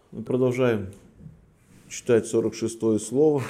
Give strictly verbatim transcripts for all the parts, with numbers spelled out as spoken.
Мы продолжаем читать сорок шестое слово.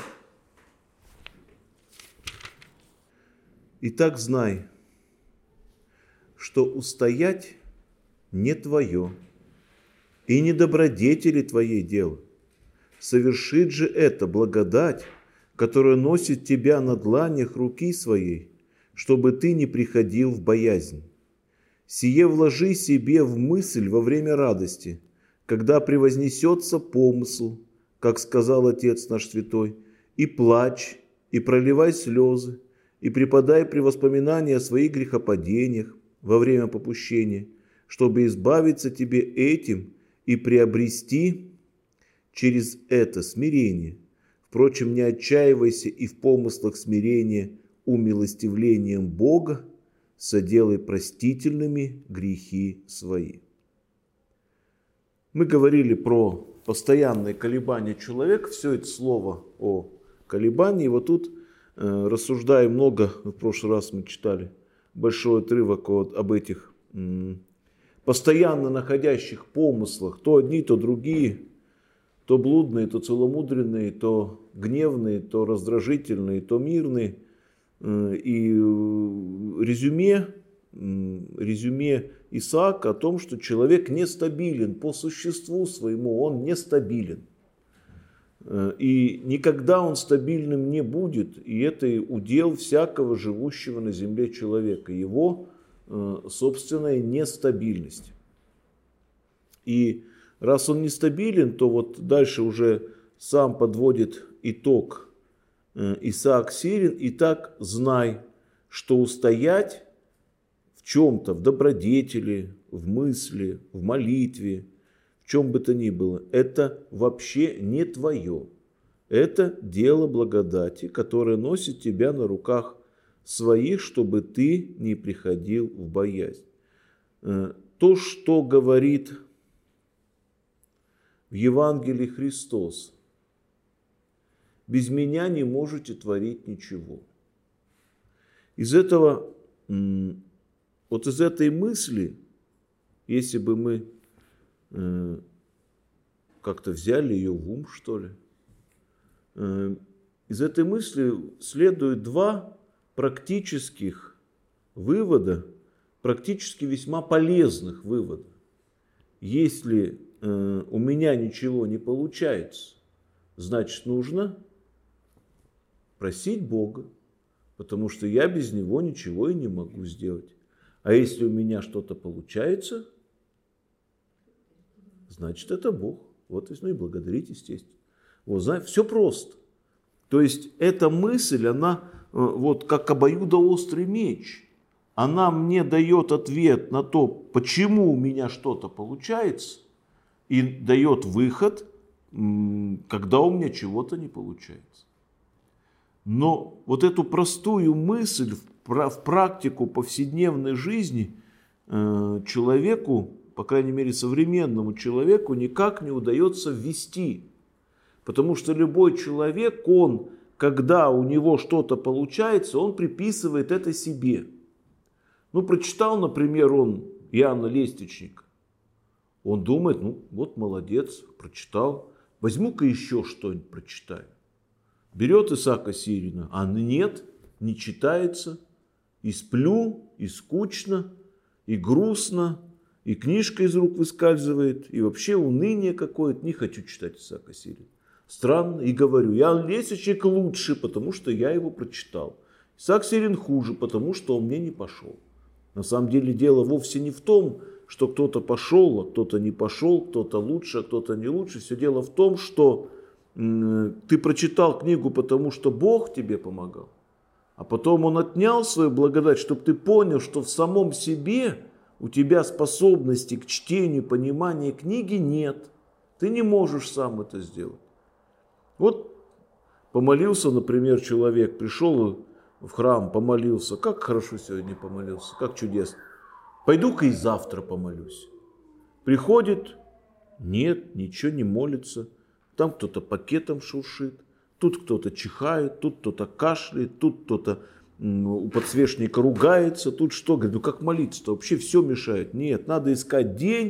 Итак, знай, что устоять не твое, и не добродетели твоей дело. Совершит же это благодать, которая носит тебя на дланях руки своей, чтобы ты не приходил в боязнь. Сие вложи себе в мысль во время радости, когда превознесется помысл, как сказал Отец наш Святой, и плачь, и проливай слезы, и преподай при воспоминании о своих грехопадениях во время попущения, чтобы избавиться тебе этим и приобрести через это смирение. Впрочем, не отчаивайся и в помыслах смирения умилостивлением Бога соделай простительными грехи свои. Мы говорили про постоянные колебания человека, все это слово о колебании. Вот тут э, рассуждаем много, в прошлый раз мы читали большой отрывок вот об этих м, постоянно находящих помыслах, то одни, то другие, то блудные, то целомудренные, то гневные, то раздражительные, то мирные. Э, и резюме, резюме Исаака о том, что человек нестабилен по существу своему, он нестабилен. И никогда он стабильным не будет, и это удел всякого живущего на земле человека, его собственная нестабильность. И раз он нестабилен, то вот дальше уже сам подводит итог Исаак Сирин. Итак, знай, что устоять в чем-то, в добродетели, в мысли, в молитве, в чем бы то ни было, это вообще не твое. Это дело благодати, которое носит тебя на руках своих, чтобы ты не приходил в боязнь. То, что говорит в Евангелии Христос: без меня не можете творить ничего. Из этого, вот из этой мысли, если бы мы как-то взяли ее в ум, что ли, из этой мысли следует два практических вывода, практически весьма полезных вывода. Если у меня ничего не получается, значит, нужно просить Бога, потому что я без Него ничего и не могу сделать. А если у меня что-то получается, значит, это Бог. Вот, ну и благодарить, естественно. Вот, знаете, все просто. То есть, эта мысль, она вот как обоюдоострый меч. Она мне дает ответ на то, почему у меня что-то получается, и дает выход, когда у меня чего-то не получается. Но вот эту простую мысль в практику повседневной жизни человеку, по крайней мере современному человеку, никак не удается ввести. Потому что любой человек, он, когда у него что-то получается, он приписывает это себе. Ну, прочитал, например, он Иоанна Лествичника. Он думает, ну вот молодец, прочитал, возьму-ка еще что-нибудь прочитаю. Берет Исаака Сирина, а нет, не читается, и сплю, и скучно, и грустно, и книжка из рук выскальзывает, и вообще уныние какое-то, не хочу читать Исаака Сирина. Странно, и говорю, Иоанн Лествичник лучше, потому что я его прочитал. Исаак Сирин хуже, потому что он мне не пошел. На самом деле дело вовсе не в том, что кто-то пошел, а кто-то не пошел, кто-то лучше, а кто-то не лучше. Все дело в том, что ты прочитал книгу, потому что Бог тебе помогал, а потом Он отнял свою благодать, чтобы ты понял, что в самом себе у тебя способности к чтению, пониманию книги нет. Ты не можешь сам это сделать. Вот помолился, например, человек, пришел в храм, помолился. Как хорошо сегодня помолился, как чудесно. Пойду-ка и завтра помолюсь. Приходит, нет, ничего не молится. Там кто-то пакетом шуршит, тут кто-то чихает, тут кто-то кашляет, тут кто-то у подсвечника ругается, тут что? Говорит, ну как молиться-то? Вообще все мешает. Нет, надо искать день,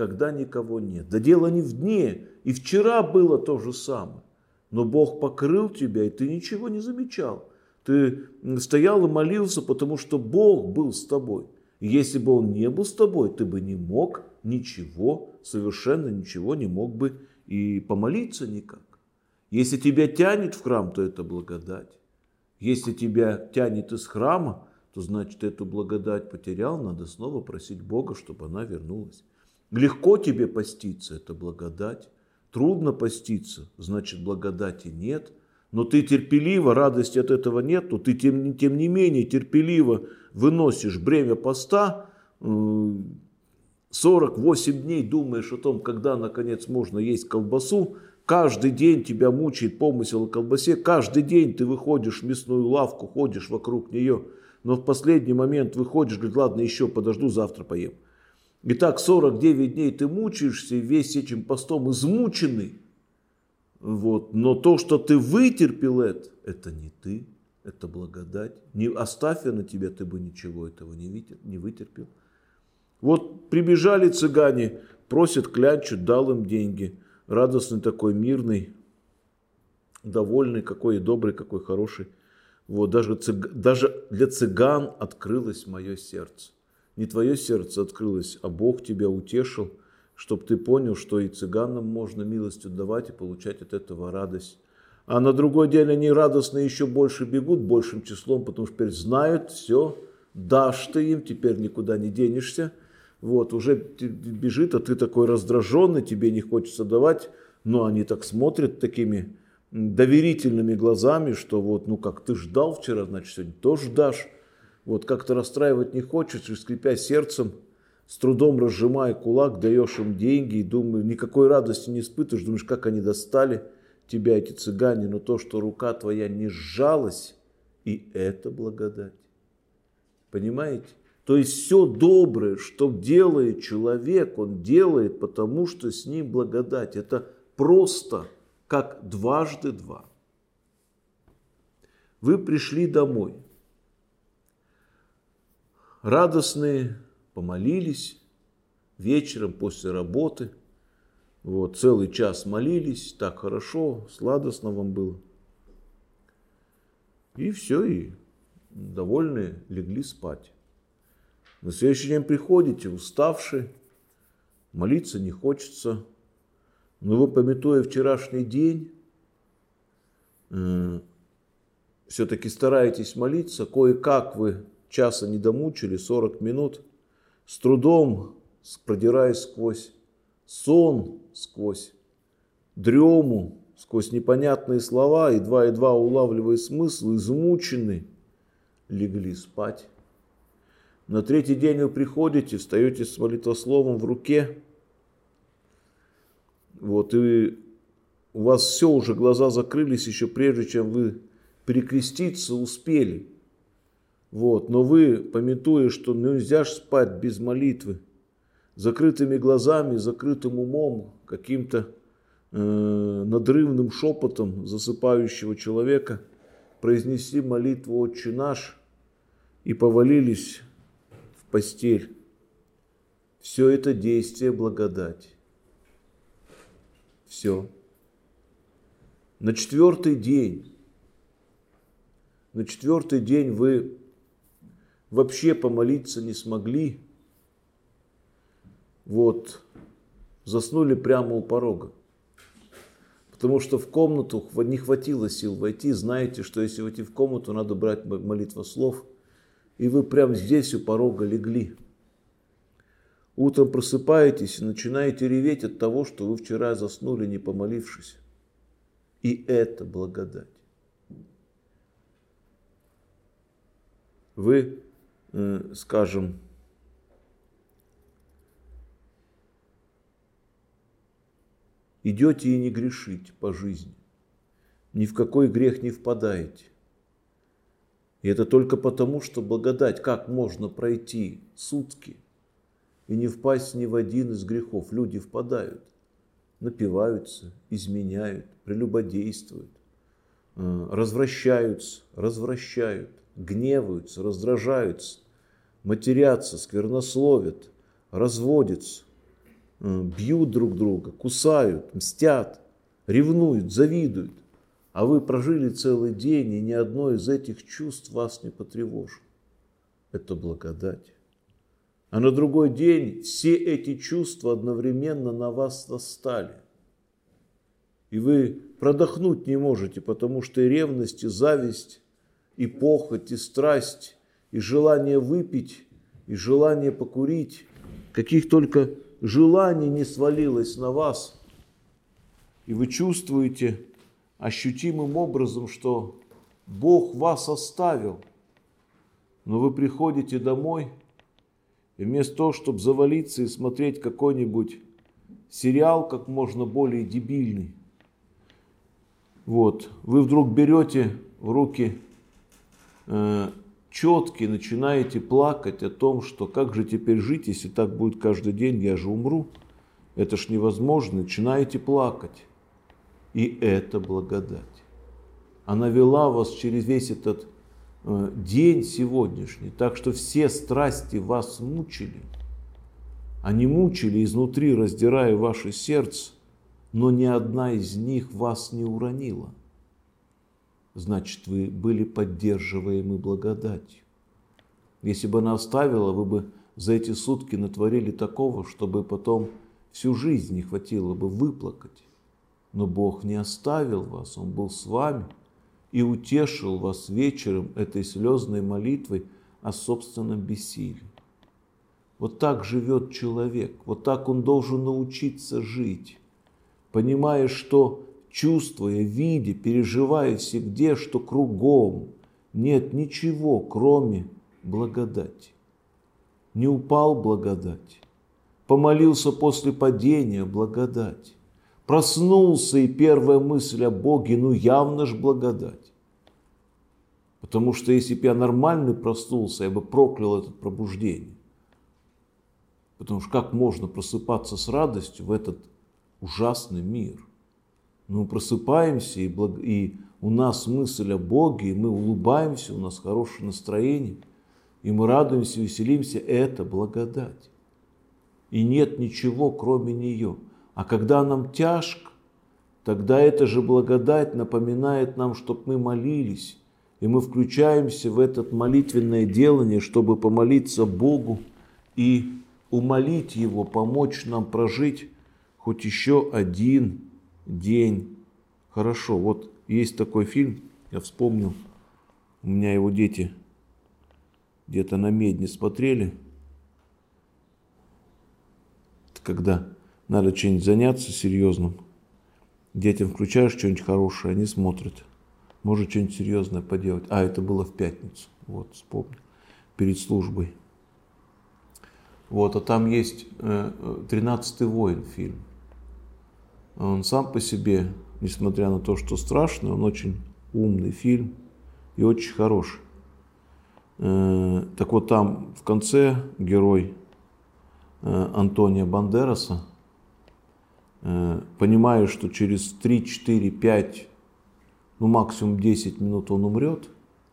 когда никого нет. Да дело не в дне, и вчера было то же самое. Но Бог покрыл тебя, и ты ничего не замечал. Ты стоял и молился, потому что Бог был с тобой. И если бы Он не был с тобой, ты бы не мог ничего, совершенно ничего не мог бы и помолиться никак. Если тебя тянет в храм, то это благодать. Если тебя тянет из храма, то значит эту благодать потерял, надо снова просить Бога, чтобы она вернулась. Легко тебе поститься, это благодать. Трудно поститься, значит благодати нет. Но ты терпеливо, радости от этого нет, но ты тем, тем не менее терпеливо выносишь бремя поста, сорок восемь дней думаешь о том, когда наконец можно есть колбасу, каждый день тебя мучает помысел о колбасе, каждый день ты выходишь в мясную лавку, ходишь вокруг нее, но в последний момент выходишь, говоришь, ладно, еще подожду, завтра поем. Итак, сорок девять дней ты мучаешься, весь этим постом измученный. Вот. Но то, что ты вытерпел это, это не ты, это благодать. Не оставь на тебя, ты бы ничего этого не вытерпел. Вот прибежали цыгане, просят, клянчут, дал им деньги. Радостный такой, мирный, довольный, какой добрый, какой хороший. Вот, даже, цыг... даже для цыган открылось мое сердце. Не твое сердце открылось, а Бог тебя утешил, чтобы ты понял, что и цыганам можно милостью давать и получать от этого радость. А на другой день они радостно еще больше бегут, большим числом, потому что теперь знают, все, дашь ты им, теперь никуда не денешься. Вот, уже бежит, а ты такой раздраженный, тебе не хочется давать, но они так смотрят такими доверительными глазами, что вот, ну как ты ждал вчера, значит сегодня тоже дашь. Вот как-то расстраивать не хочешь, скрипя сердцем, с трудом разжимая кулак, даешь им деньги и думаю, никакой радости не испытываешь, думаешь, как они достали тебя, эти цыгане, но то, что рука твоя не сжалась, и это благодать. Понимаете? То есть все доброе, что делает человек, он делает, потому что с ним благодать. Это просто как дважды два. Вы пришли домой. Радостные, помолились вечером после работы. Вот, целый час молились, так хорошо, сладостно вам было. И все, и довольные легли спать. На следующий день приходите, уставшие, молиться не хочется. Но вы, памятуя вчерашний день, э, все-таки стараетесь молиться, кое-как вы часа не домучили, сорок минут, с трудом продираясь сквозь сон, сквозь дрему, сквозь непонятные слова, едва-едва улавливая смысл, измучены, легли спать. На третий день вы приходите, встаете с молитвословом в руке, вот, и у вас все уже, глаза закрылись еще прежде, чем вы перекреститься успели. Вот, но вы, памятуя, что нельзя ж спать без молитвы, закрытыми глазами, закрытым умом, каким-то э, надрывным шепотом засыпающего человека, произнесли молитву «Отче наш» и повалились в постель. Все это действие благодати. Все. На четвертый день, на четвертый день вы вообще помолиться не смогли, вот, заснули прямо у порога. Потому что в комнату не хватило сил войти, знаете, что если войти в комнату, надо брать молитвослов, и вы прямо здесь у порога легли. Утром просыпаетесь и начинаете реветь от того, что вы вчера заснули, не помолившись. И это благодать. Вы, э, скажем, идете и не грешите по жизни. Ни в какой грех не впадаете. И это только потому, что благодать. Как можно пройти сутки и не впасть ни в один из грехов? Люди впадают, напиваются, изменяют, прелюбодействуют, развращаются, развращают, гневаются, раздражаются, матерятся, сквернословят, разводятся. бьют друг друга, кусают, мстят, ревнуют, завидуют. А вы прожили целый день, и ни одно из этих чувств вас не потревожило. Это благодать. А на другой день все эти чувства одновременно на вас восстали. И вы продохнуть не можете, потому что и ревность, и зависть, и похоть, и страсть, и желание выпить, и желание покурить, каких только желаний не свалилось на вас. И вы чувствуете ощутимым образом, что Бог вас оставил. Но вы приходите домой, и вместо того, чтобы завалиться и смотреть какой-нибудь сериал как можно более дебильный, вот, вы вдруг берете в руки э, четки, начинаете плакать о том, что как же теперь жить, если так будет каждый день, я же умру. Это ж невозможно. Начинаете плакать. И это благодать. Она вела вас через весь этот э, день сегодняшний, так что все страсти вас мучили. Они мучили изнутри, раздирая ваше сердце, но ни одна из них вас не уронила. Значит, вы были поддерживаемы благодатью. Если бы она оставила, вы бы за эти сутки натворили такого, чтобы потом всю жизнь не хватило бы выплакать. Но Бог не оставил вас, Он был с вами и утешил вас вечером этой слезной молитвой о собственном бессилии. Вот так живет человек, вот так он должен научиться жить, понимая, что, чувствуя, видя, переживая всегда, что кругом нет ничего, кроме благодати. Не упал — благодать. Помолился после падения — благодать. Проснулся, и первая мысль о Боге, ну явно ж благодать. Потому что если бы я нормальный проснулся, я бы проклял это пробуждение. Потому что как можно просыпаться с радостью в этот ужасный мир? Мы просыпаемся, и, благ... и у нас мысль о Боге, и мы улыбаемся, у нас хорошее настроение, и мы радуемся, веселимся. Это благодать. И нет ничего, кроме нее. А когда нам тяжко, тогда эта же благодать напоминает нам, чтобы мы молились. И мы включаемся в это молитвенное делание, чтобы помолиться Богу и умолить Его помочь нам прожить хоть еще один день. Хорошо, вот есть такой фильм, я вспомнил, у меня его дети где-то на Медне смотрели. Это когда надо чем-нибудь заняться серьезным, детям включаешь что-нибудь хорошее, они смотрят. Может что-нибудь серьезное поделать. А, это было в пятницу, вот, вспомнил, перед службой. Вот, а там есть «Тринадцатый воин» фильм. Он сам по себе, несмотря на то, что страшный, он очень умный фильм и очень хороший. Так вот, там в конце герой Антонио Бандераса, понимая, что через три, четыре, пять, ну максимум десять минут он умрет,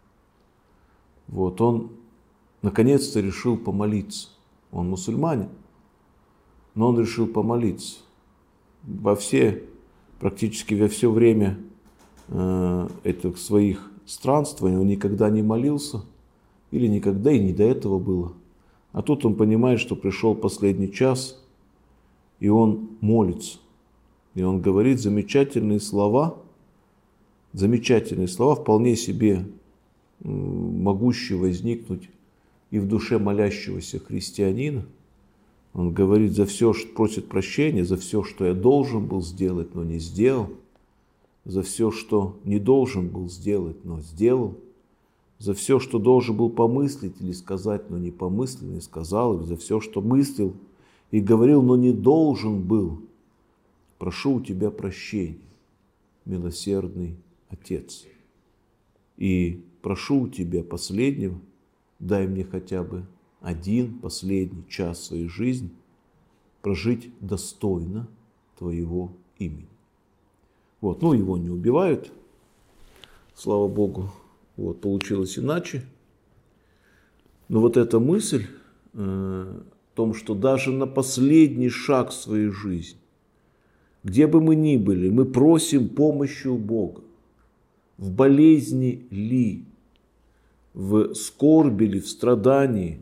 вот, он наконец-то решил помолиться. Он мусульманин, но он решил помолиться. Во все, практически во все время э, этих своих странствований он никогда не молился, или никогда и не до этого было. А тут он понимает, что пришел последний час, и он молится. И он говорит замечательные слова, замечательные слова, вполне себе э, могущие возникнуть и в душе молящегося христианина. Он говорит, за все, что просит прощения, за все, что я должен был сделать, но не сделал, за все, что не должен был сделать, но сделал, за все, что должен был помыслить или сказать, но не помыслил, не сказал, или за все, что мыслил и говорил, но не должен был. Прошу у тебя прощения, милосердный Отец. И прошу у тебя последнего, дай мне хотя бы один последний час своей жизни прожить достойно твоего имени. Вот, ну его не убивают, слава Богу, вот, получилось иначе. Но вот эта мысль, э, том, что даже на последний шаг своей жизни, где бы мы ни были, мы просим помощи у Бога. В болезни ли, в скорби ли, в страдании,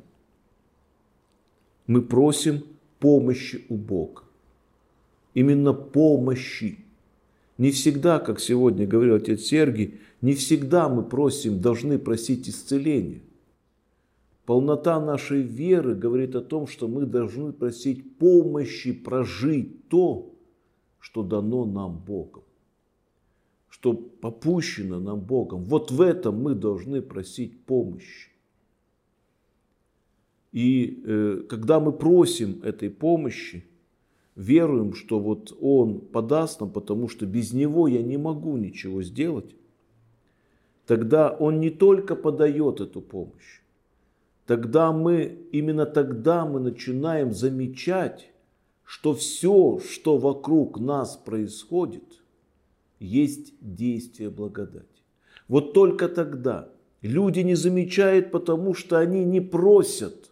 мы просим помощи у Бога. Именно помощи. Не всегда, как сегодня говорил отец Сергий, не всегда мы просим, должны просить исцеления. Полнота нашей веры говорит о том, что мы должны просить помощи прожить то, что дано нам Богом, что попущено нам Богом. Вот в этом мы должны просить помощи. И э, когда мы просим этой помощи, веруем, что вот Он подаст нам, потому что без Него я не могу ничего сделать, тогда Он не только подает эту помощь, тогда мы, именно тогда мы начинаем замечать, что все, что вокруг нас происходит, есть действие благодати. Вот только тогда люди не замечают, потому что они не просят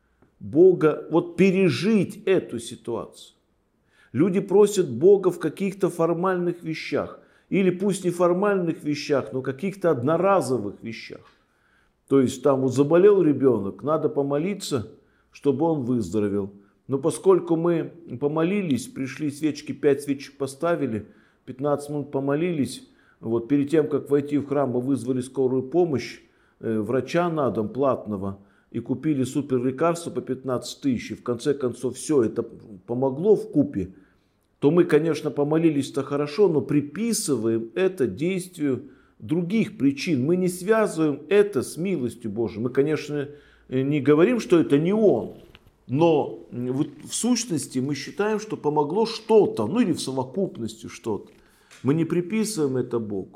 Бога вот пережить эту ситуацию. Люди просят Бога в каких-то формальных вещах, или пусть не формальных вещах, но каких-то одноразовых вещах. То есть там вот заболел ребенок, надо помолиться, чтобы он выздоровел. Но поскольку мы помолились, пришли свечки, пять свечек поставили, пятнадцать минут помолились, вот перед тем, как войти в храм, мы вызвали скорую помощь, э, врача на дом платного, и купили супер лекарства по пятнадцать тысяч, и в конце концов все это помогло вкупе, то мы, конечно, помолились-то хорошо, но приписываем это действию других причин. Мы не связываем это с милостью Божией. Мы, конечно, не говорим, что это не Он, но вот в сущности мы считаем, что помогло что-то, ну или в совокупности что-то. Мы не приписываем это Богу.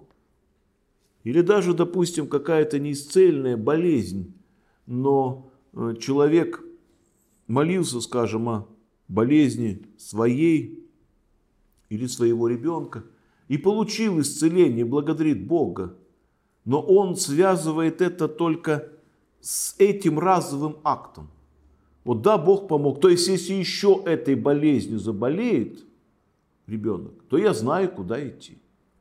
Или даже, допустим, какая-то неисцельная болезнь, но человек молился, скажем, о болезни своей или своего ребенка и получил исцеление, благодарит Бога, но он связывает это только с этим разовым актом. Вот да, Бог помог. То есть, если еще этой болезнью заболеет ребенок, то я знаю, куда идти.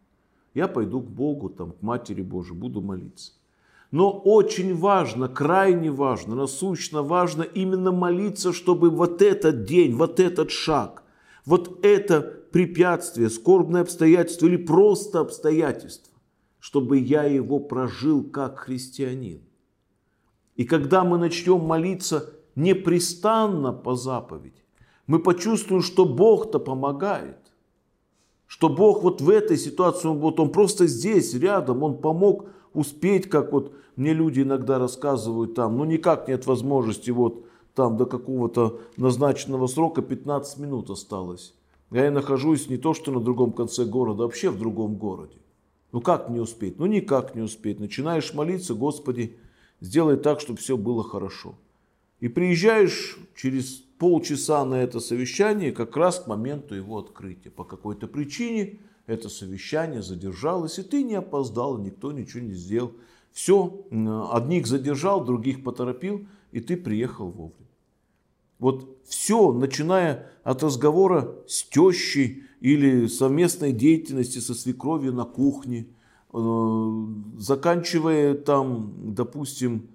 Я пойду к Богу, там, к Матери Божией, буду молиться. Но очень важно, крайне важно, насущно важно именно молиться, чтобы вот этот день, вот этот шаг, вот это препятствие, скорбное обстоятельство или просто обстоятельство, чтобы я его прожил как христианин. И когда мы начнем молиться непрестанно по заповеди, мы почувствуем, что Бог-то помогает. Что Бог вот в этой ситуации, вот Он просто здесь, рядом, Он помог успеть, как вот мне люди иногда рассказывают там, ну никак нет возможности, вот там до какого-то назначенного срока пятнадцать минут осталось. Я нахожусь не то что на другом конце города, а вообще в другом городе. Ну как не успеть? Ну никак не успеть. Начинаешь молиться, Господи, сделай так, чтобы все было хорошо. И приезжаешь через полчаса на это совещание как раз к моменту его открытия. По какой-то причине это совещание задержалось, и ты не опоздал, никто ничего не сделал. Все, одних задержал, других поторопил, и ты приехал вовремя. Вот все, начиная от разговора с тещей или совместной деятельности со свекровью на кухне, заканчивая там, допустим,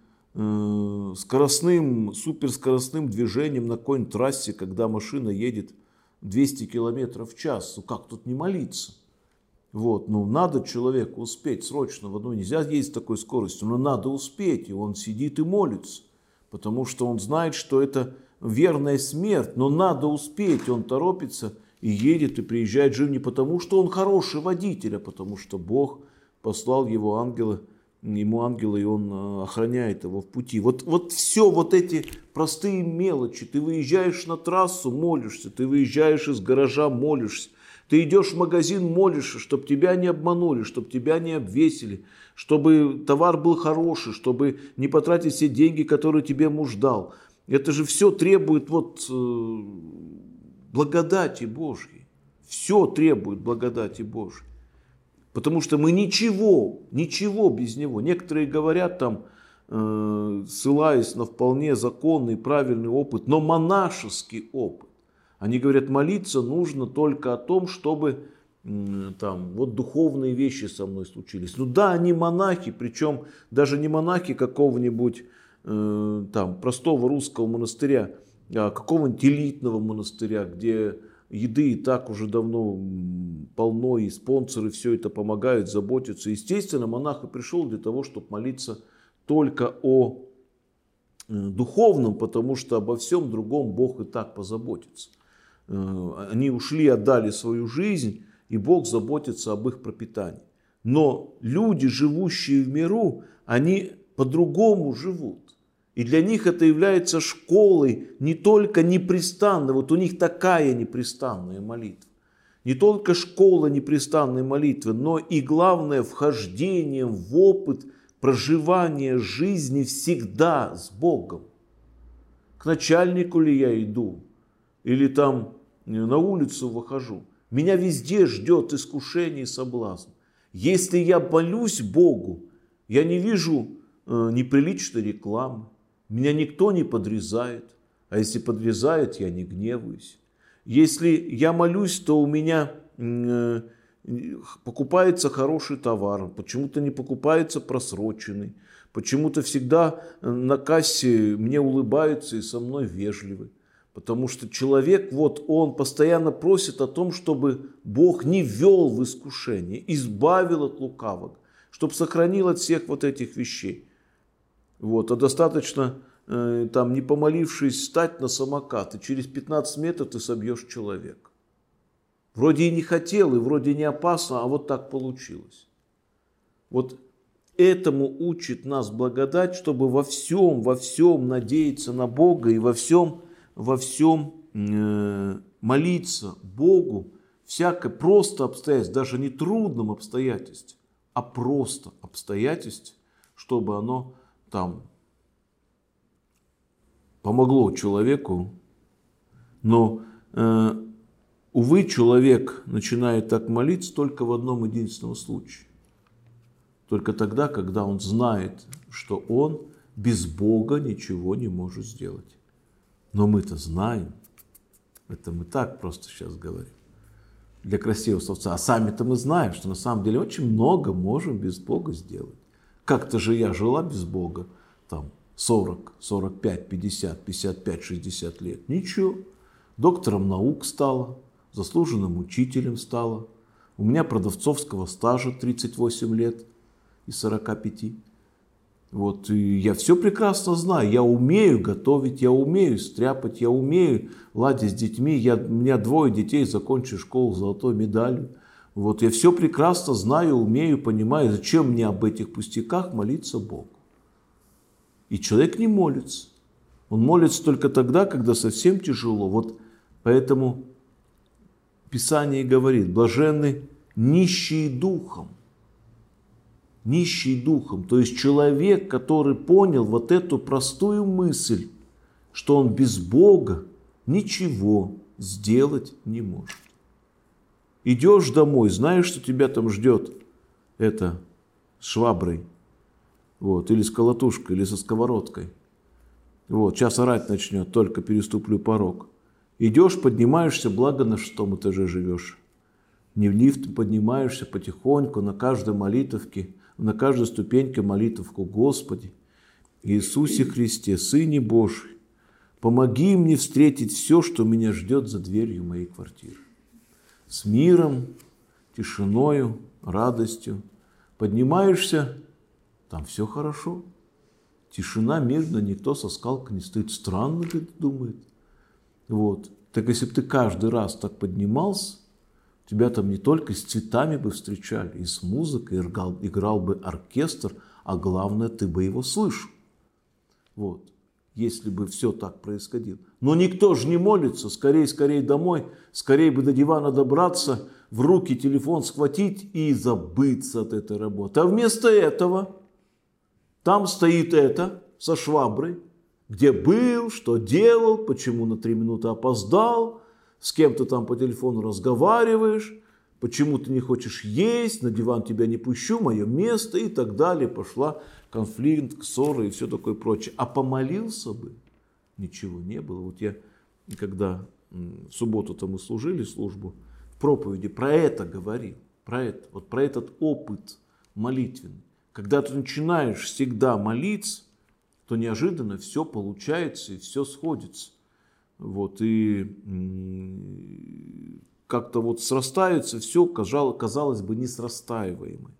скоростным, суперскоростным движением на какой-нибудь трассе, когда машина едет двести километров в час. Ну как тут не молиться? Вот, ну надо человеку успеть срочно, ну нельзя ездить с такой скоростью, но надо успеть, и он сидит и молится, потому что он знает, что это верная смерть, но надо успеть, он торопится и едет, и приезжает жив не потому, что он хороший водитель, а потому что Бог послал его ангела, ему ангела, и он охраняет его в пути. Вот, вот все вот эти простые мелочи. Ты выезжаешь на трассу, молишься, ты выезжаешь из гаража, молишься, ты идешь в магазин, молишься, чтобы тебя не обманули, чтобы тебя не обвесили, чтобы товар был хороший, чтобы не потратить все деньги, которые тебе муж дал. Это же все требует вот э, благодати Божьей. Все требует благодати Божьей. Потому что мы ничего, ничего без него. Некоторые говорят там, э, ссылаясь на вполне законный, правильный опыт, но монашеский опыт. Они говорят, молиться нужно только о том, чтобы э, там, вот духовные вещи со мной случились. Ну да, они монахи, причем даже не монахи какого-нибудь э, там простого русского монастыря, а какого-нибудь элитного монастыря, где еды и так уже давно полно, и спонсоры все это помогают, заботятся. Естественно, монах и пришел для того, чтобы молиться только о духовном, потому что обо всем другом Бог и так позаботится. Они ушли, отдали свою жизнь, и Бог заботится об их пропитании. Но люди, живущие в миру, они по-другому живут. И для них это является школой не только непрестанной, вот у них такая непрестанная молитва. Не только школа непрестанной молитвы, но и главное вхождение в опыт проживания жизни всегда с Богом. К начальнику ли я иду, или там на улицу выхожу. Меня везде ждет искушение и соблазн. Если я молюсь Богу, я не вижу э, неприличной рекламы. Меня никто не подрезает, а если подрезает, я не гневаюсь. Если я молюсь, то у меня э, покупается хороший товар, почему-то не покупается просроченный, почему-то всегда на кассе мне улыбаются и со мной вежливы. Потому что человек, вот он постоянно просит о том, чтобы Бог не ввел в искушение, избавил от лукавого, чтобы сохранил от всех вот этих вещей. Вот, а достаточно, э, там, не помолившись, встать на самокат, и через пятнадцать метров ты собьешь человека. Вроде и не хотел, и вроде не опасно, а вот так получилось. Вот этому учит нас благодать, чтобы во всем, во всем надеяться на Бога и во всем, во всем э, молиться Богу, всякое просто обстоятельство, даже не трудном обстоятельстве, а просто обстоятельстве, чтобы оно там помогло человеку. Но, э, увы, человек начинает так молиться только в одном единственном случае. Только тогда, когда он знает, что он без Бога ничего не может сделать. Но мы-то знаем, это мы так просто сейчас говорим, для красивого словца. А сами-то мы знаем, что на самом деле очень много можем без Бога сделать. Как-то же я жила без Бога там сорок, сорок пять, пятьдесят, пятьдесят пять, шестьдесят лет. Ничего. Доктором наук стала, заслуженным учителем стала. У меня продавцовского стажа тридцать восемь лет из сорока пяти. Вот, и я все прекрасно знаю. Я умею готовить, я умею стряпать, я умею ладить с детьми. Я, у меня двое детей, закончили школу с золотой медалью. Вот, я все прекрасно знаю, умею, понимаю, зачем мне об этих пустяках молиться Богу. И человек не молится. Он молится только тогда, когда совсем тяжело. Вот поэтому Писание говорит, блаженны нищие духом. Нищий духом, то есть человек, который понял вот эту простую мысль, что он без Бога ничего сделать не может. Идешь домой, знаешь, что тебя там ждет это с шваброй, вот, или с колотушкой, или со сковородкой. Вот, сейчас орать начнет, только переступлю порог. Идешь, поднимаешься, благо на шестом этаже живешь. Не в лифт поднимаешься потихоньку, на каждой молитвовке, на каждой ступеньке молитвовку: Господи, Иисусе Христе, Сыне Божий, помоги мне встретить все, что меня ждет за дверью моей квартиры. С миром, тишиною, радостью. Поднимаешься, там все хорошо. Тишина, мирно, никто со скалкой не стоит. Странно, думает. Вот. Так если бы ты каждый раз так поднимался, тебя там не только с цветами бы встречали, и с музыкой, играл, играл бы оркестр, а главное, ты бы его слышал. Вот. Если бы все так происходило. Но никто же не молится, скорее, скорее домой, скорее бы до дивана добраться, в руки телефон схватить и забыться от этой работы. А вместо этого там стоит это со шваброй, где был, что делал, почему на три минуты опоздал, с кем-то там по телефону разговариваешь, почему ты не хочешь есть, на диван тебя не пущу, мое место и так далее. Пошла конфликт, ссоры и все такое прочее. А помолился бы, ничего не было. Вот я, когда в субботу-то мы служили службу, в проповеди про это говорил, про это, вот про этот опыт молитвенный. Когда ты начинаешь всегда молиться, то неожиданно все получается и все сходится. Вот, и как-то вот срастаются все, казалось бы, несрастаиваемое.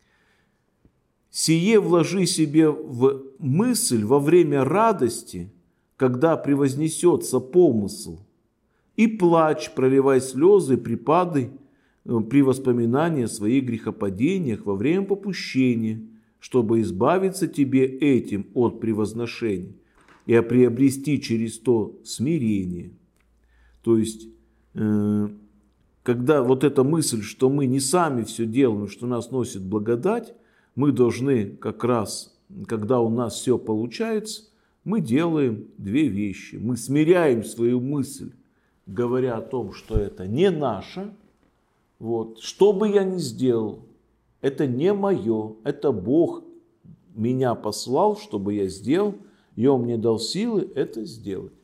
Сие вложи себе в мысль во время радости, когда превознесется помысл, и плачь, проливай слезы, припады при воспоминании о своих грехопадениях во время попущения, чтобы избавиться тебе этим от превозношения и приобрести через то смирение. То есть, когда вот эта мысль, что мы не сами все делаем, что нас носит благодать, мы должны как раз, когда у нас все получается, мы делаем две вещи. Мы смиряем свою мысль, говоря о том, что это не наше. Вот. Что бы я ни сделал, это не мое, это Бог меня послал, чтобы я сделал, и Он мне дал силы это сделать.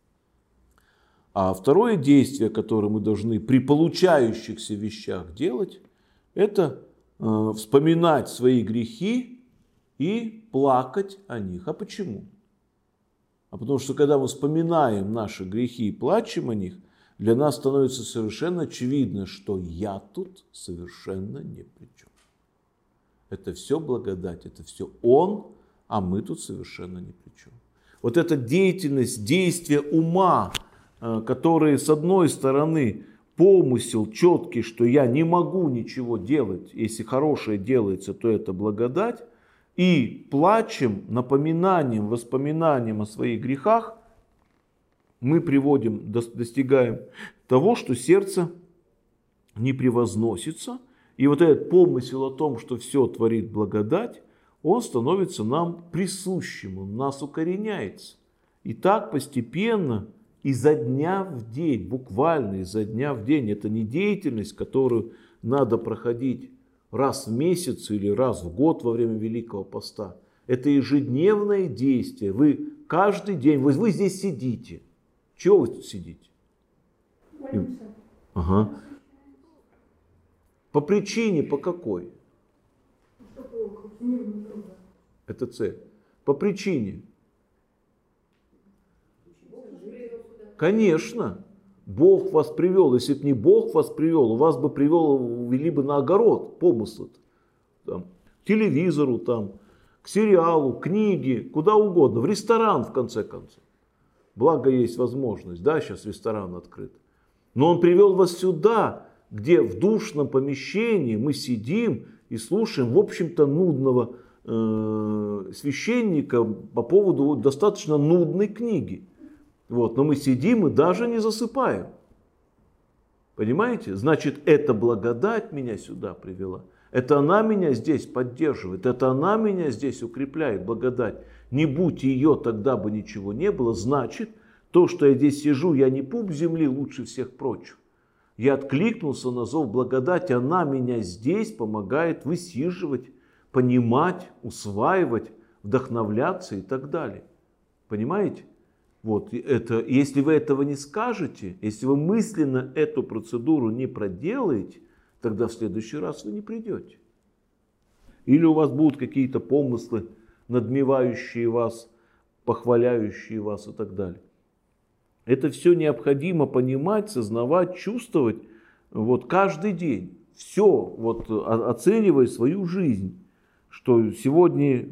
А второе действие, которое мы должны при получающихся вещах делать, это э, вспоминать свои грехи и плакать о них. А почему? А потому что когда мы вспоминаем наши грехи и плачем о них, для нас становится совершенно очевидно, что я тут совершенно ни при чем. Это все благодать, это все Он, а мы тут совершенно ни при чем. Вот эта деятельность, действие ума, которые с одной стороны помысел четкий, что я не могу ничего делать, если хорошее делается, то это благодать, и плачем, напоминанием, воспоминанием о своих грехах, мы приводим, достигаем того, что сердце не превозносится, и вот этот помысел о том, что все творит благодать, он становится нам присущим, он в нас укореняется. И так постепенно, изо дня в день, буквально изо дня в день, это не деятельность, которую надо проходить раз в месяц или раз в год во время Великого Поста. Это ежедневное действие. Вы каждый день, вы, вы здесь сидите. Чего вы тут сидите? Молимся. Ага. По причине, по какой? Это цель. По причине. Конечно. Бог вас привел. Если бы не Бог вас привел, у вас бы привел, вели бы на огород помыслы. Там, к телевизору, там, к сериалу, книге, куда угодно. В ресторан, в конце концов. Благо есть возможность. Да, сейчас ресторан открыт. Но Он привел вас сюда, где в душном помещении мы сидим и слушаем, в общем-то, нудного э, священника по поводу достаточно нудной книги. Вот, но мы сидим и даже не засыпаем. Понимаете? Значит, эта благодать меня сюда привела. Это она меня здесь поддерживает. Это она меня здесь укрепляет, благодать. Не будь ее, тогда бы ничего не было. Значит, то, что я здесь сижу, я не пуп земли лучше всех прочих. Я откликнулся на зов благодати, она меня здесь помогает высиживать, понимать, усваивать, вдохновляться и так далее. Понимаете? Вот это, если вы этого не скажете, если вы мысленно эту процедуру не проделаете, тогда в следующий раз вы не придете. Или у вас будут какие-то помыслы, надмевающие вас, похваляющие вас и так далее. Это все необходимо понимать, сознавать, чувствовать вот каждый день. Все, вот, оценивая свою жизнь, что сегодня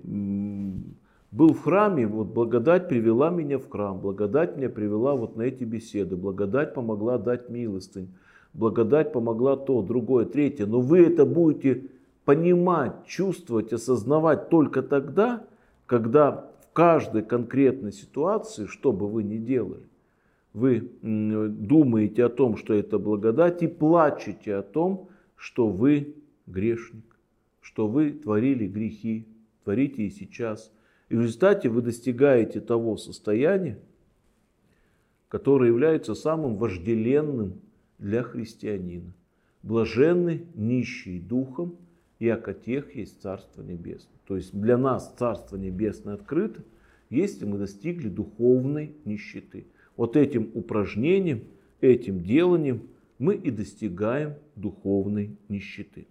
был в храме, вот благодать привела меня в храм, благодать меня привела вот на эти беседы, благодать помогла дать милостынь, благодать помогла то, другое, третье. Но вы это будете понимать, чувствовать, осознавать только тогда, когда в каждой конкретной ситуации, что бы вы ни делали, вы думаете о том, что это благодать, и плачете о том, что вы грешник, что вы творили грехи, творите и сейчас. И в результате вы достигаете того состояния, которое является самым вожделенным для христианина. Блаженны нищие духом, яко тех есть Царство Небесное. То есть для нас Царство Небесное открыто, если мы достигли духовной нищеты. Вот этим упражнением, этим деланием мы и достигаем духовной нищеты.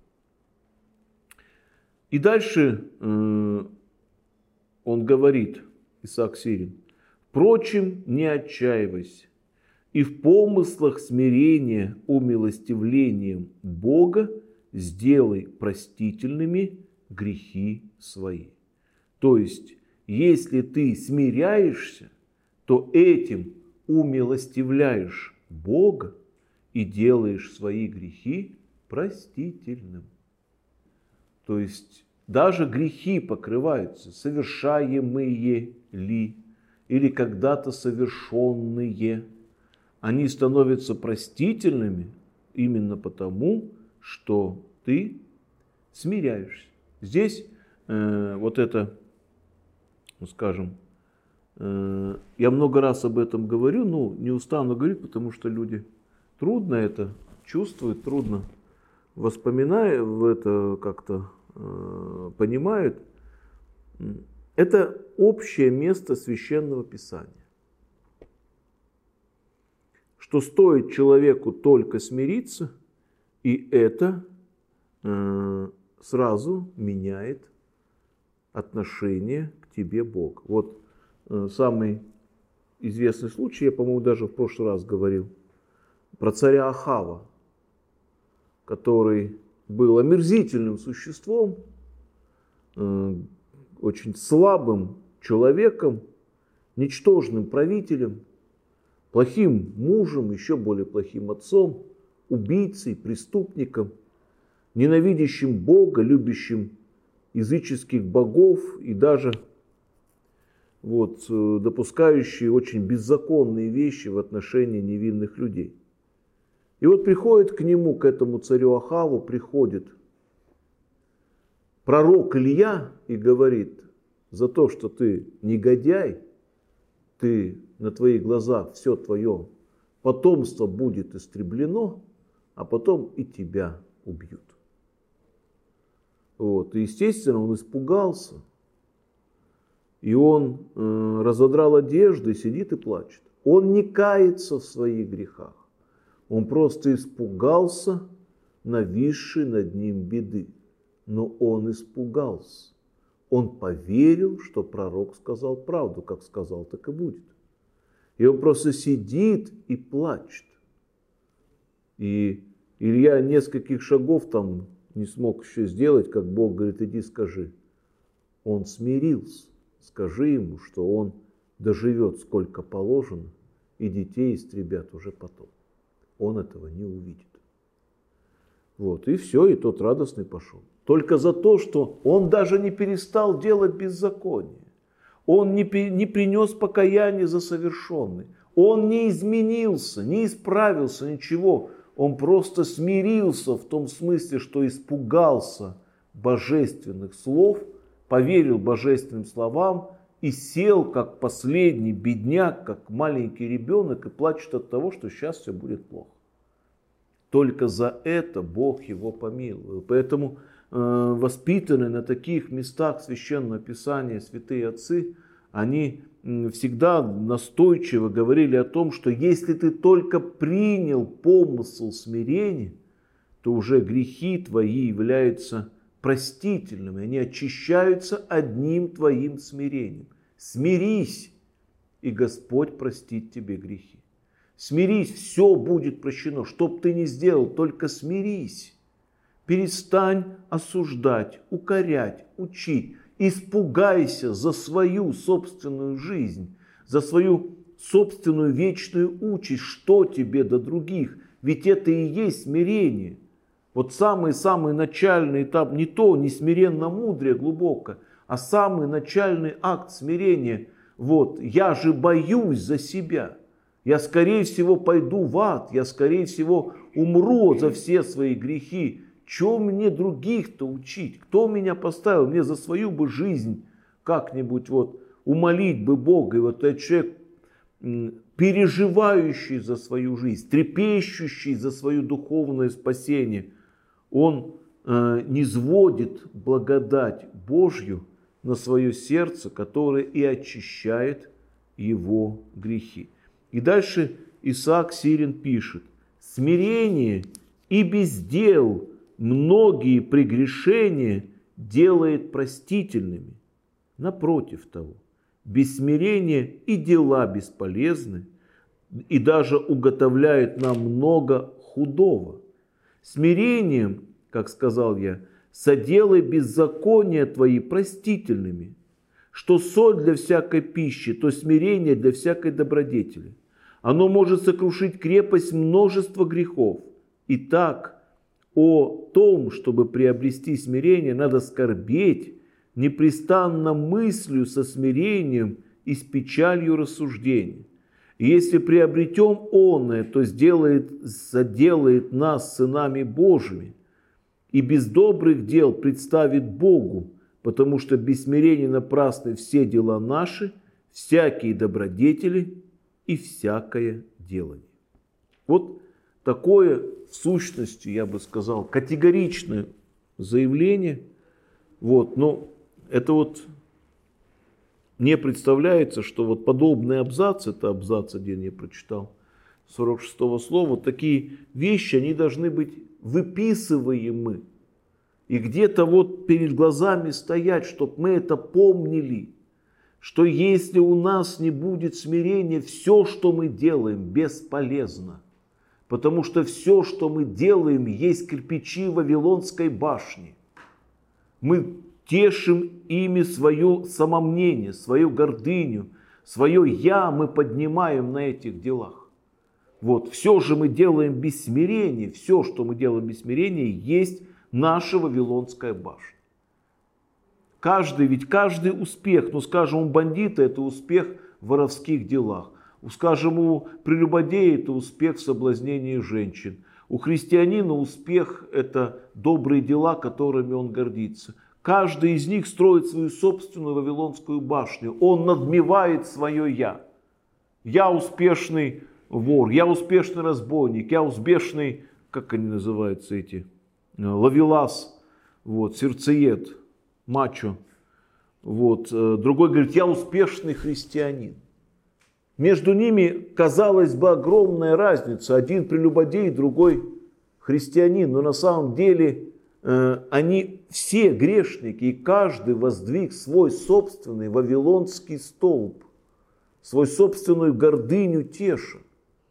И дальше э, он говорит, Исаак Сирин: «Впрочем, не отчаивайся, и в помыслах смирения умилостивлением Бога сделай простительными грехи свои». То есть, если ты смиряешься, то этим умилостивляешь Бога и делаешь свои грехи простительным. То есть, даже грехи покрываются, совершаемые ли, или когда-то совершенные. Они становятся простительными именно потому, что ты смиряешься. Здесь э, вот это, ну, скажем, э, я много раз об этом говорю, но не устану говорить, потому что люди трудно это чувствуют, трудно воспоминают, в это как-то э, понимают. Это общее место Священного Писания. Что стоит человеку только смириться, и это э, сразу меняет отношение к тебе Бог. Вот э, самый известный случай, я, по-моему, даже в прошлый раз говорил, про царя Ахава, который был омерзительным существом, э, очень слабым человеком, ничтожным правителем, плохим мужем, еще более плохим отцом, убийцей, преступником, ненавидящим Бога, любящим языческих богов и даже вот, допускающий очень беззаконные вещи в отношении невинных людей. И вот приходит к нему, к этому царю Ахаву, приходит пророк Илья и говорит: за то, что ты негодяй, ты на твоих глазах, все твое потомство будет истреблено, а потом и тебя убьют. Вот. И, естественно, он испугался. И он э, разодрал одежду и сидит и плачет. Он не кается в своих грехах. Он просто испугался нависшей над ним беды. Но он испугался. Он поверил, что пророк сказал правду. Как сказал, так и будет. И он просто сидит и плачет. И Илья нескольких шагов там не смог еще сделать, как Бог говорит: иди скажи. Он смирился. Скажи ему, что он доживет сколько положено, и детей истребят уже потом. Он этого не увидит. Вот, и все, и тот радостный пошел. Только за то, что он даже не перестал делать беззаконие. Он не, не принес покаяние за совершенное. Он не изменился, не исправился, ничего. Он просто смирился в том смысле, что испугался божественных слов, поверил божественным словам и сел как последний бедняк, как маленький ребенок и плачет от того, что сейчас все будет плохо. Только за это Бог его помиловал. Поэтому э, воспитанные на таких местах Священного Писания святые отцы, они всегда настойчиво говорили о том, что если ты только принял помысл смирения, то уже грехи твои являются простительными, они очищаются одним твоим смирением. Смирись, и Господь простит тебе грехи. Смирись, все будет прощено. Что бы ты ни сделал, только смирись. Перестань осуждать, укорять, учить. Испугайся за свою собственную жизнь, за свою собственную вечную участь. Что тебе до других? Ведь это и есть смирение. Вот самый-самый начальный этап, не то, не смиренно мудрее глубоко, а самый начальный акт смирения. Вот, я же боюсь за себя. Я, скорее всего, пойду в ад. Я, скорее всего, умру за все свои грехи. Чего мне других-то учить? Кто меня поставил? Мне за свою бы жизнь как-нибудь вот умолить бы Бога. И вот этот человек переживающий за свою жизнь, трепещущий за свое духовное спасение, он э, низводит благодать Божью на свое сердце, которое и очищает его грехи. И дальше Исаак Сирин пишет: смирение и без дел многие прегрешения делает простительными. Напротив того, без смирения и дела бесполезны, и даже уготовляют нам много худого. Смирением, как сказал я, соделай беззакония твои простительными. Что соль для всякой пищи, то смирение для всякой добродетели. Оно может сокрушить крепость множества грехов. Итак, о том, чтобы приобрести смирение, надо скорбеть непрестанно мыслью со смирением и с печалью рассуждения. И если приобретем оное, то сделает, заделает нас сынами Божьими, и без добрых дел представит Богу, потому что без смирения напрасны все дела наши, всякие добродетели и всякое делание. Вот такое, в сущности, я бы сказал, категоричное заявление. Вот, но это вот мне представляется, что вот подобный абзац, это абзац один я прочитал, сорок шестого слова, такие вещи, они должны быть выписываемы. И где-то вот перед глазами стоять, чтобы мы это помнили, что если у нас не будет смирения, все, что мы делаем, бесполезно. Потому что все, что мы делаем, есть кирпичи Вавилонской башни. Мы тешим ими свое самомнение, свою гордыню, свое «я» мы поднимаем на этих делах. Вот, все же мы делаем без смирения, все, что мы делаем без смирения, есть наша Вавилонская башня. Каждый, ведь каждый успех, ну скажем, у бандита это успех в воровских делах, скажем, у прелюбодея это успех в соблазнении женщин, у христианина успех это добрые дела, которыми он гордится. Каждый из них строит свою собственную Вавилонскую башню, он надмевает свое «я». Я успешный вор, я успешный разбойник, я успешный, как они называются эти, ловелас, вот, сердцеед, мачо. Вот. Другой говорит, я успешный христианин. Между ними, казалось бы, огромная разница. Один прелюбодей, другой христианин. Но на самом деле э, они все грешники, и каждый воздвиг свой собственный вавилонский столб, свою собственную гордыню теша.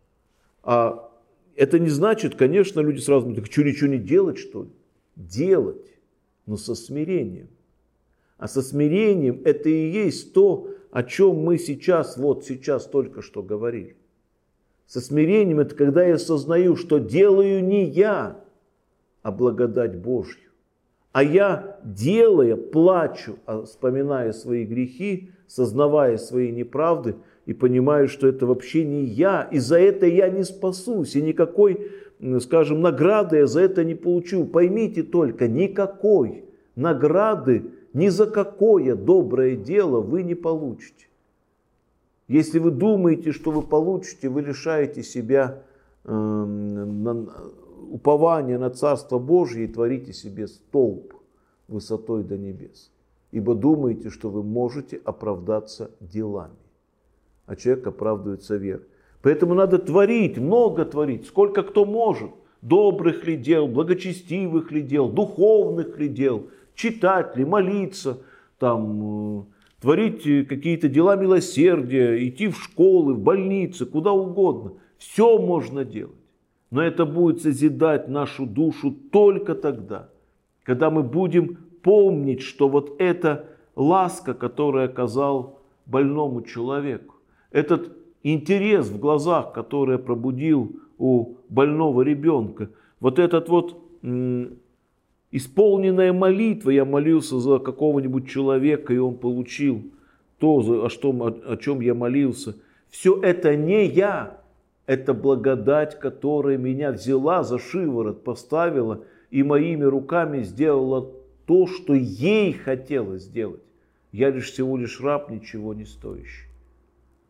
А это не значит, конечно, люди сразу говорят, что ничего не делать, что ли? Делать, но со смирением. А со смирением это и есть то, о чем мы сейчас, вот сейчас только что говорили. Со смирением это когда я осознаю, что делаю не я, а благодать Божью. А я, делая, плачу, вспоминая свои грехи, сознавая свои неправды, и понимаю, что это вообще не я, и за это я не спасусь, и никакой, скажем, награды я за это не получу. Поймите только, никакой награды ни за какое доброе дело вы не получите. Если вы думаете, что вы получите, вы лишаете себя э, на, упования на Царство Божье и творите себе столб высотой до небес. Ибо думаете, что вы можете оправдаться делами. А человек оправдывается верой. Поэтому надо творить, много творить, сколько кто может. Добрых ли дел, благочестивых ли дел, духовных ли дел, читать ли, молиться, там, э, творить какие-то дела милосердия, идти в школы, в больницы, куда угодно. Все можно делать. Но это будет созидать нашу душу только тогда, когда мы будем помнить, что вот эта ласка, которую оказал больному человеку, этот интерес в глазах, который пробудил у больного ребенка, вот этот вот м, исполненная молитва, я молился за какого-нибудь человека, и он получил то, о, что, о, о чем я молился. Все это не я, это благодать, которая меня взяла за шиворот, поставила и моими руками сделала то, что ей хотелось сделать. Я лишь всего лишь раб, ничего не стоящий.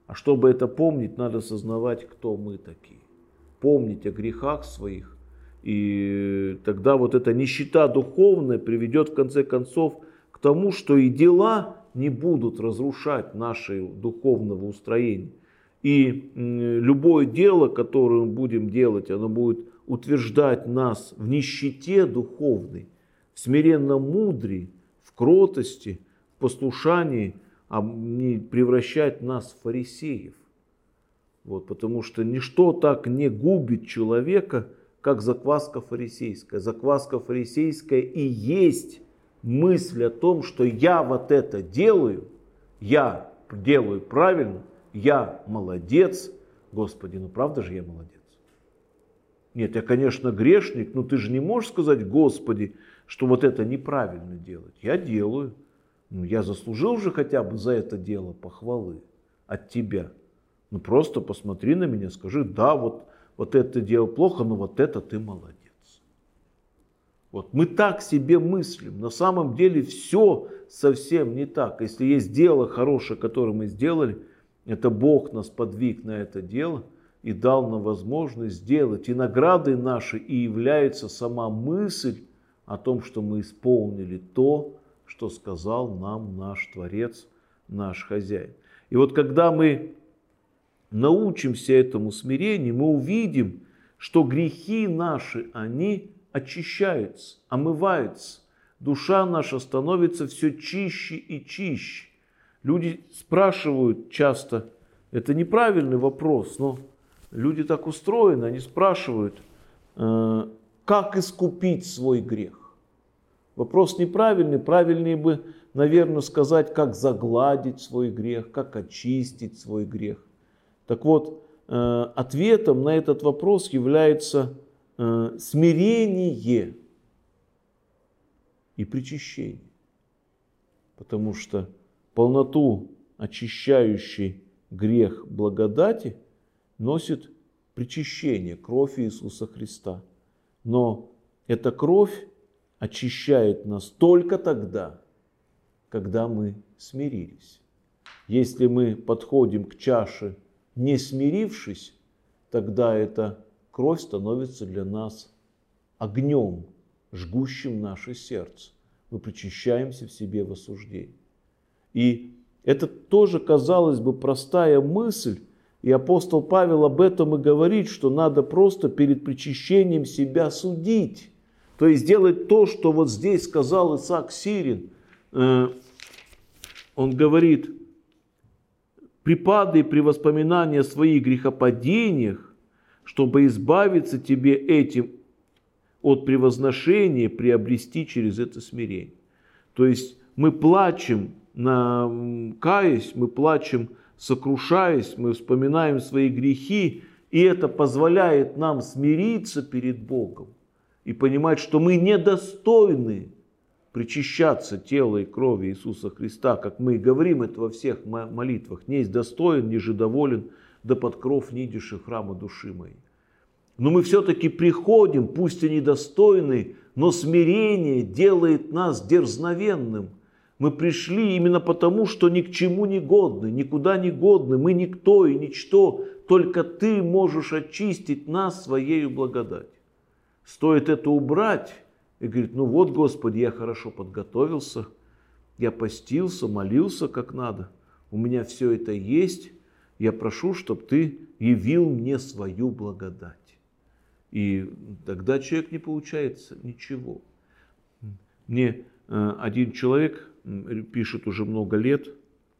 А чтобы это помнить, надо сознавать, кто мы такие. Помнить о грехах своих. И тогда вот эта нищета духовная приведет в конце концов к тому, что и дела не будут разрушать наше духовного устроения. И любое дело, которое мы будем делать, оно будет утверждать нас в нищете духовной, в смиренном мудрии, в кротости, в послушании, а не превращать нас в фарисеев. Вот, потому что ничто так не губит человека, как закваска фарисейская. Закваска фарисейская и есть мысль о том, что я вот это делаю, я делаю правильно, я молодец. Господи, ну правда же я молодец? Нет, я, конечно, грешник, но ты же не можешь сказать, Господи, что вот это неправильно делать. Я делаю. Ну, я заслужил же хотя бы за это дело похвалы от тебя. Ну, просто посмотри на меня, скажи, да, вот, вот это дело плохо, но вот это ты молодец. Вот мы так себе мыслим. На самом деле все совсем не так. Если есть дело хорошее, которое мы сделали, это Бог нас подвиг на это дело и дал нам возможность сделать. И наградой нашей и является сама мысль о том, что мы исполнили то, что сказал нам наш Творец, наш Хозяин. И вот когда мы научимся этому смирению, мы увидим, что грехи наши, они очищаются, омываются. Душа наша становится все чище и чище. Люди спрашивают часто, это неправильный вопрос, но люди так устроены, они спрашивают, как искупить свой грех. Вопрос неправильный, правильнее бы, наверное, сказать, как загладить свой грех, как очистить свой грех. Так вот, ответом на этот вопрос является смирение и причащение. Потому что полноту очищающей грех благодати носит причащение, кровь Иисуса Христа. Но эта кровь очищает нас только тогда, когда мы смирились. Если мы подходим к чаше, не смирившись, тогда эта кровь становится для нас огнем, жгущим наше сердце. Мы причащаемся в себе в осуждении. И это тоже, казалось бы, простая мысль. И апостол Павел об этом и говорит, что надо просто перед причащением себя судить. То есть делать то, что вот здесь сказал Исаак Сирин. Он говорит, припадай при воспоминании о своих грехопадениях, чтобы избавиться тебе этим от превозношения, приобрести через это смирение. То есть мы плачем, на, каясь, мы плачем, сокрушаясь, мы вспоминаем свои грехи, и это позволяет нам смириться перед Богом и понимать, что мы недостойны причащаться тела и крови Иисуса Христа, как мы и говорим это во всех молитвах. «Не есть достоин, ниже доволен, да под кров нидиши храма души моей». Но мы все-таки приходим, пусть и недостойны, но смирение делает нас дерзновенным. Мы пришли именно потому, что ни к чему не годны, никуда не годны, мы никто и ничто, только Ты можешь очистить нас Своею благодатью. Стоит это убрать, и говорит, ну вот, Господи, я хорошо подготовился, я постился, молился как надо, у меня все это есть, я прошу, чтобы Ты явил мне свою благодать. И тогда человек не получает ничего. Мне один человек пишет уже много лет,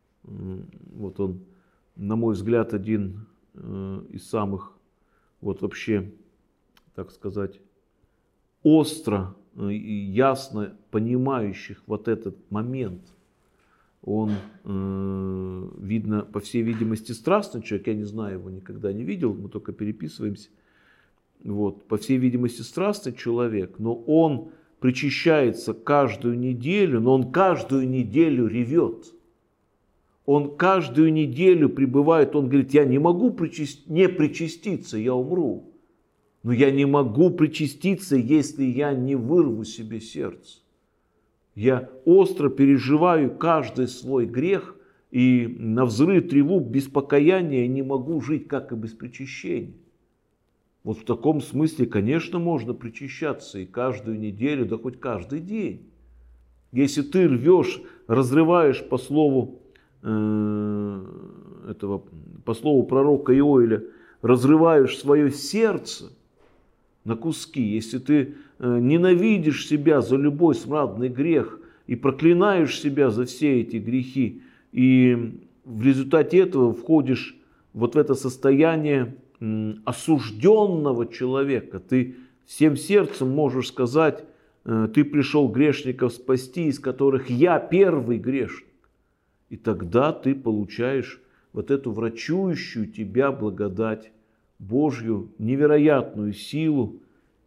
вот он, на мой взгляд, один из самых, вот вообще, так сказать, остро и ясно понимающих вот этот момент. Он, э, видно, по всей видимости, страстный человек, я не знаю, его никогда не видел, мы только переписываемся. Вот, по всей видимости, страстный человек, но он причащается каждую неделю, но он каждую неделю ревет. Он каждую неделю пребывает, он говорит, я не могу причаст... не причаститься, я умру. Но я не могу причаститься, если я не вырву себе сердце. Я остро переживаю каждый свой грех И на взрыв тревог без покаяния не могу жить, как и без причащения. Вот в таком смысле, конечно, можно причащаться и каждую неделю, да хоть каждый день. Если ты рвешь, разрываешь по слову, э, этого, по слову пророка Иоэля, разрываешь свое сердце на куски, если ты э, ненавидишь себя за любой смрадный грех и проклинаешь себя за все эти грехи, и в результате этого входишь вот в это состояние м, осужденного человека, ты всем сердцем можешь сказать: ты пришел грешников спасти, из которых я первый грешник. И тогда ты получаешь вот эту врачующую тебя благодать Божью, невероятную силу,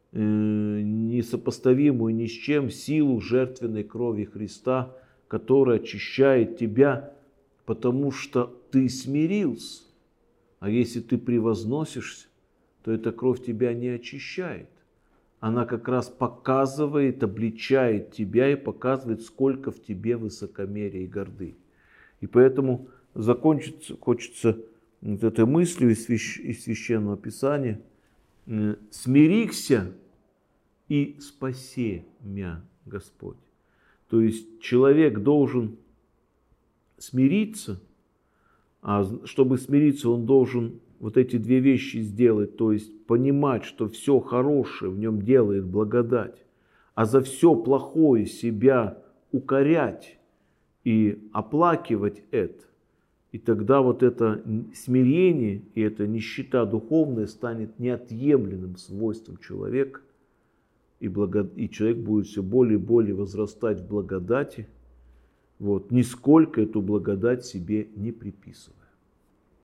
несопоставимую ни с чем, силу жертвенной крови Христа, которая очищает тебя, потому что ты смирился. А если ты превозносишься, то эта кровь тебя не очищает. Она как раз показывает, обличает тебя и показывает, сколько в тебе высокомерия и горды. И поэтому закончить хочется вот этой мыслью из Священного Писания: «Смирихся и спаси мя Господь». То есть человек должен смириться, а чтобы смириться, он должен вот эти две вещи сделать, то есть понимать, что все хорошее в нем делает благодать, а за все плохое себя укорять и оплакивать это. И тогда вот это смирение и эта нищета духовная станет неотъемлемым свойством человека, и, благо... и человек будет все более и более возрастать в благодати, вот, нисколько эту благодать себе не приписывая.